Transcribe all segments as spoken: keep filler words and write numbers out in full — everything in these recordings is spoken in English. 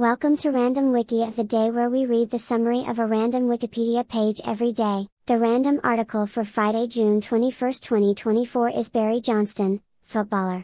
Welcome to Random Wiki of the Day, where we read the summary of a random Wikipedia page every day. The random article for Friday, June twenty-first, twenty twenty-four is Barry Johnston, footballer.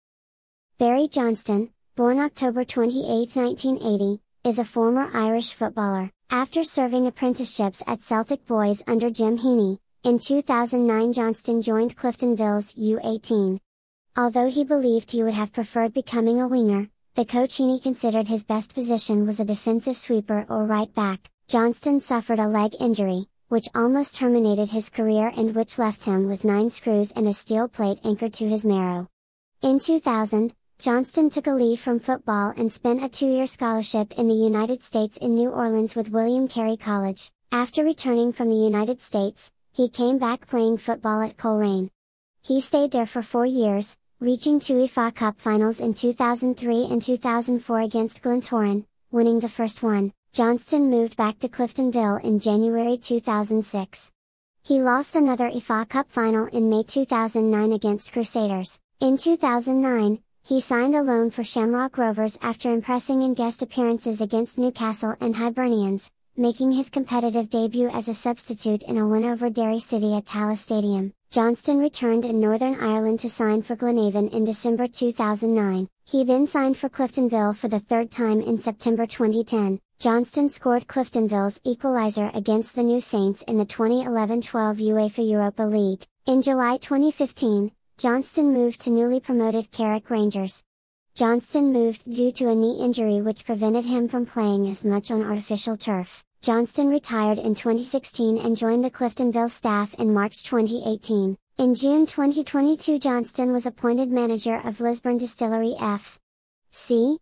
Barry Johnston, born October twenty-eighth, nineteen eighty, is a former Irish footballer. After serving apprenticeships at Celtic Boys under Jim Heaney, in two thousand nine Johnston joined Cliftonville's U eighteen. Although he believed he would have preferred becoming a winger, the coach Heaney considered his best position was a defensive sweeper or right back. Johnston suffered a leg injury, which almost terminated his career and which left him with nine screws and a steel plate anchored to his marrow. In two thousand, Johnston took a leave from football and spent a two-year scholarship in the United States in New Orleans with William Carey College. After returning from the United States, he came back playing football at Coleraine. He stayed there for four years, reaching two F A Cup finals in two thousand three and two thousand four against Glentoran, winning the first one. Johnston moved back to Cliftonville in January two thousand six. He lost another F A Cup final in May two thousand nine against Crusaders. In two thousand nine, he signed a loan for Shamrock Rovers after impressing in guest appearances against Newcastle and Hibernians, making his competitive debut as a substitute in a win over Derry City at Tallaght Stadium. Johnston returned in Northern Ireland to sign for Glenavon in December two thousand nine. He then signed for Cliftonville for the third time in September twenty ten. Johnston scored Cliftonville's equaliser against the New Saints in the twenty eleven twelve UEFA Europa League. In July twenty fifteen, Johnston moved to newly promoted Carrick Rangers. Johnston moved due to a knee injury which prevented him from playing as much on artificial turf. Johnston retired in twenty sixteen and joined the Cliftonville staff in March twenty eighteen. In June twenty twenty-two, Johnston was appointed manager of Lisburn Distillery F C.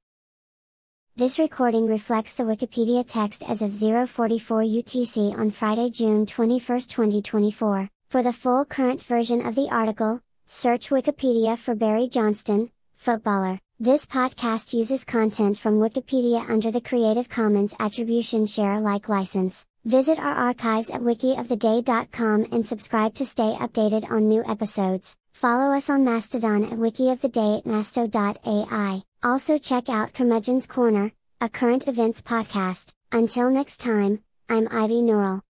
This recording reflects the Wikipedia text as of zero forty-four U T C on Friday, June twenty-first, twenty twenty-four. For the full current version of the article, search Wikipedia for Barry Johnston, footballer. This podcast uses content from Wikipedia under the Creative Commons Attribution Share Alike license. Visit our archives at wiki of the day dot com and subscribe to stay updated on new episodes. Follow us on Mastodon at wiki-of-the-day at masto dot A I. Also check out Curmudgeon's Corner, a current events podcast. Until next time, I'm Ivy Norrell.